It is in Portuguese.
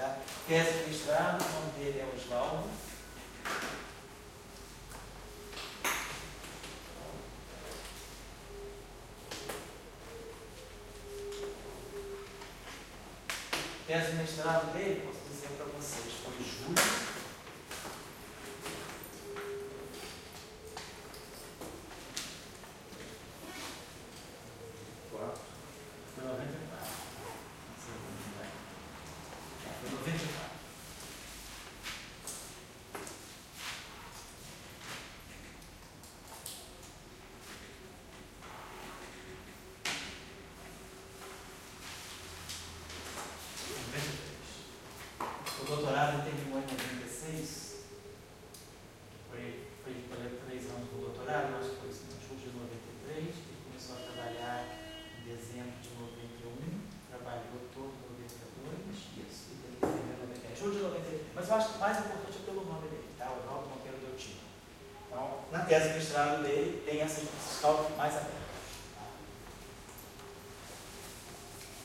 Tá? Tese de mestrado, o nome dele é Osvaldo. Tese de mestrado dele, posso dizer para vocês, foi julho. Foi 94. Foi 94. O doutorado ele terminou em 96. Foi 3 anos do doutorado, acho que foi em julho de 93. Ele começou a trabalhar em dezembro de 91. Trabalhou todo em 92. Isso. E ele terminou em 93. Julho de 93. Mas eu acho que o mais importante é pelo nome dele, tá? O Osvaldo Monteiro Deltino. Então, na tese de mestrado dele, tem esse cálculo mais aberto.